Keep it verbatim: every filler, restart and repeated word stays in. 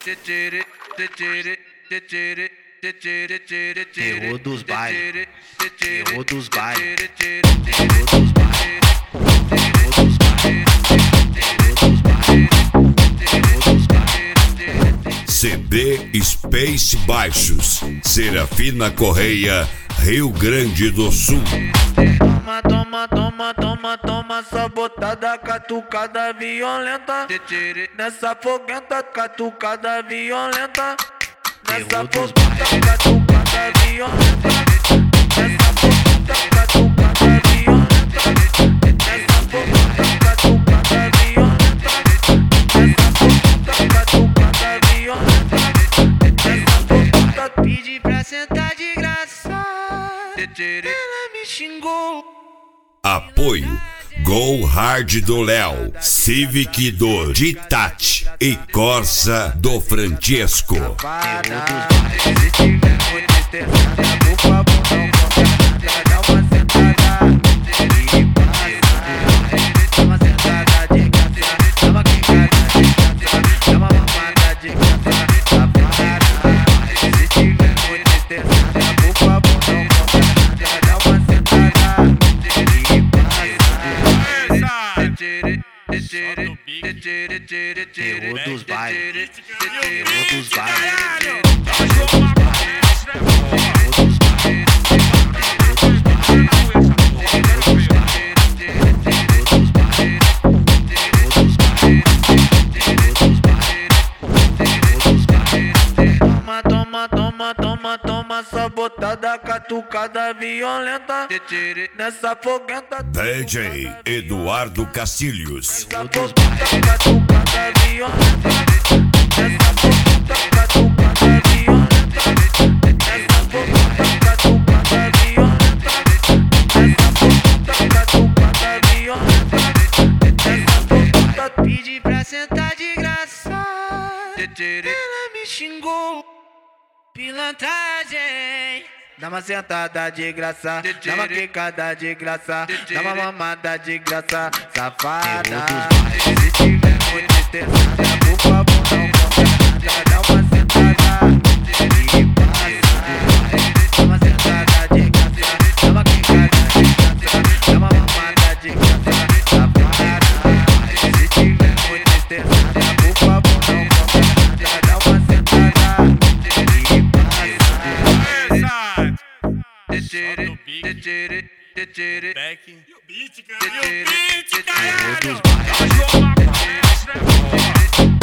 Terror dos bailes, terror dos bailes, terror dos bailes, terror dos bailes, terror dos bailes. C D Space Baixos, Serafina Correia, Rio Grande do Sul. Toma, toma, toma, toma, toma, sabotada, catucada violenta. Nessa foguenta, catucada violenta. Nessa foguenta, catucada violenta. Nessa foguenta, catucada violenta. Nessa foguenta, catucada violenta. Nessa foguenta, catucada violenta. Nessa foguenta, pedi pra sentar de graça. Ela me xingou. Apoio Go Hard do Léo, Civic do Ditati e Corsa do Francesco. Terror dos bailes, terror dos bailes, toma, toma, toma, toma, toma, sabotada, catucada violenta. Nessa foguenta, D J Eduardo Castilhos. nessa foguenta, catucada violenta. Nessa foguenta, catucada violenta. Nessa foguenta, catucada violenta. Nessa foguenta, catucada violenta. Nessa foguenta, pedi pra sentar de graça. Ela me xingou. Pilantragem. Dá uma sentada de graça, dá uma quicada de graça, dá uma mamada de graça, safada. Se tiver muito estressada, por favor não conta nada, dá uma sentada e passa. Dá uma sentada de graça, dá uma quicada de graça, dá uma mamada de graça, safada. Se tiver muito estressada, por favor não conta nada, dá uma sentada e passa. Back. E o beat, cara. E o beat, caralho.